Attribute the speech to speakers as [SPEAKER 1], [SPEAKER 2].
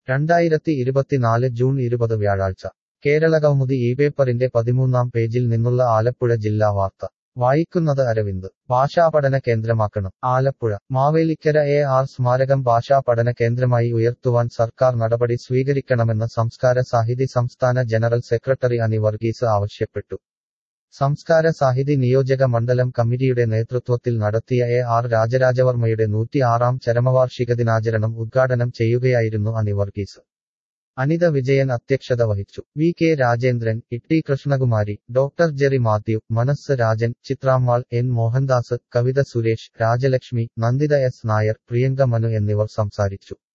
[SPEAKER 1] 2024 June 20 വ്യാഴാഴ്ച കേരളകൗമുദി ഈ പേപ്പറിന്റെ 13-ാം പേജിൽ നിന്നുള്ള ആലപ്പുഴ ജില്ലാ വാർത്ത വായിക്കുന്നത് അരവിന്ദ്. ഭാഷാപഠന കേന്ദ്രമാക്കണം ആലപ്പുഴ. മാവേലിക്കര AR സ്മാരകം ഭാഷാപഠന കേന്ദ്രമായി ഉയർത്തുവാൻ സർക്കാർ നടപടി സ്വീകരിക്കണമെന്ന് സംസ്കാര സാഹിതി സംസ്ഥാന ജനറൽ സെക്രട്ടറി അനി വർഗീസ് ആവശ്യപ്പെട്ടു. സംസ്കാര സാഹിതി നിയോജക മണ്ഡലം കമ്മിറ്റിയുടെ നേതൃത്വത്തിൽ നടത്തിയ AR രാജരാജവർമ്മയുടെ 106-ാം ചരമവാർഷിക ദിനാചരണം ഉദ്ഘാടനം ചെയ്യുകയായിരുന്നു അനി വർഗീസ്. അനിത വിജയൻ അധ്യക്ഷത വഹിച്ചു. VK രാജേന്ദ്രൻ, ഇട്ടി കൃഷ്ണകുമാരി, ഡോക്ടർ ജെറി മാത്യു, മനസ്സ് രാജൻ, ചിത്രാമ്മാൾ, N മോഹൻദാസ്, കവിത സുരേഷ്, രാജലക്ഷ്മി, നന്ദിത S നായർ, പ്രിയങ്ക മനു എന്നിവർ സംസാരിച്ചു.